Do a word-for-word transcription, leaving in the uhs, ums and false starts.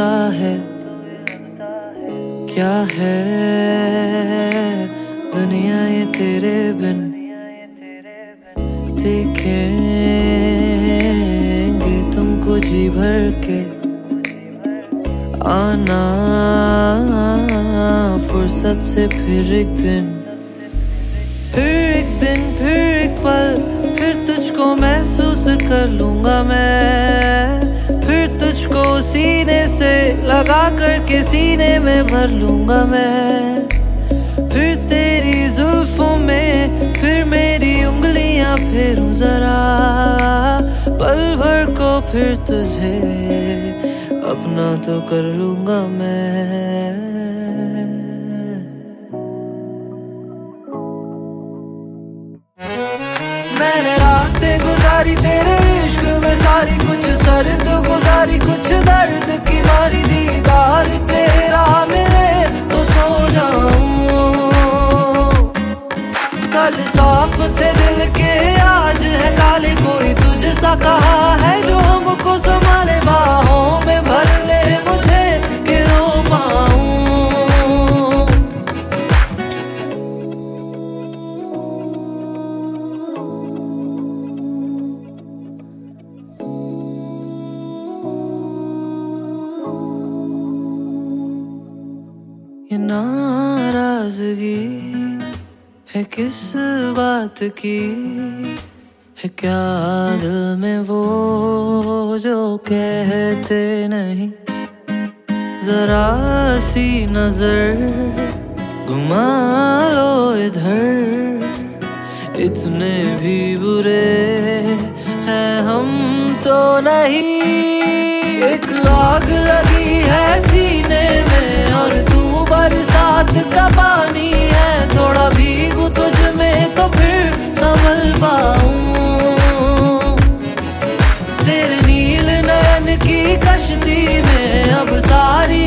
लगता है क्या है दुनिया ये तेरे बिन। देखेंगे तुमको जी भर के, आना फुर्सत से फिर एक दिन, फिर एक दिन फिर एक पल, फिर तुझको महसूस कर लूंगा मैं, फिर तुझको सीने से लगा कर के सीने में भर लूंगा मैं, फिर तेरी जुल्फों में फिर मेरी उंगलियां फेरूं जरा, पल भर को फिर तुझे अपना तो कर लूंगा मैं। मैंने रातें गुजारी तेरे इश्क में सारी, कुछ सर्द गुजारी कुछ दर्द की मारी, दीदार तेरा मिले तो सो जाऊं। कल साफ थे दिल के आज है काले, कोई तुझसा कहा है जो हमको संभाले, बाहों में भर ले मुझे कि रो पाऊं। ये नाराजगी है किस बात की, है क्या दिल में वो जो कहते नहीं, जरा सी नजर घुमा लो इधर, इतने भी बुरे हैं हम तो नहीं। एक आग लगी है सीने में और तू बरसात का पानी है, थोड़ा भीगू तुझ में तो फिर संभल पाऊं। तेरे नील नयन की कश्ती में अब सारी